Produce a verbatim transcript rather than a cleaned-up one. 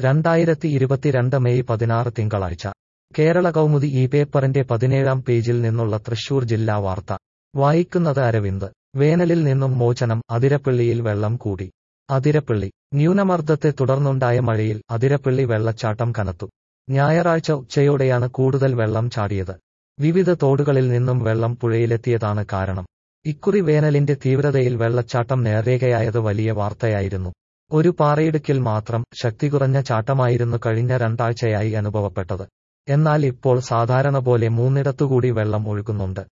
രണ്ടായിരത്തി ഇരുപത്തിരണ്ട് മെയ് പതിനാറ് തിങ്കളാഴ്ച കേരള കൗമുദി ഈ പേപ്പറിന്റെ പതിനേഴാം പേജിൽ നിന്നുള്ള തൃശൂർ ജില്ലാ വാർത്ത വായിക്കുന്നത് അരവിന്ദ്. വേനലിൽ നിന്നും മോചനം, അതിരപ്പിള്ളിയിൽ വെള്ളം കൂടി. അതിരപ്പിള്ളി. ന്യൂനമർദ്ദത്തെ തുടർന്നുണ്ടായ മഴയിൽ അതിരപ്പിള്ളി വെള്ളച്ചാട്ടം കനത്തു. ഞായറാഴ്ച ഉച്ചയോടെയാണ് കൂടുതൽ വെള്ളം ചാടിയത്. വിവിധ തോടുകളിൽ നിന്നും വെള്ളം പുഴയിലെത്തിയതാണ് കാരണം. ഇക്കുറി വേനലിന്റെ തീവ്രതയിൽ വെള്ളച്ചാട്ടം നേർരേഖയായത് വലിയ വാർത്തയായിരുന്നു. ഒരു പാറയിടുക്കിൽ മാത്രം ശക്തി കുറഞ്ഞ ചാട്ടമായിരുന്നു കഴിഞ്ഞ രണ്ടാഴ്ചയായി അനുഭവപ്പെട്ടത്. എന്നാൽ ഇപ്പോൾ സാധാരണ പോലെ മൂന്നിടത്തുകൂടി വെള്ളം ഒഴുകുന്നുണ്ട്.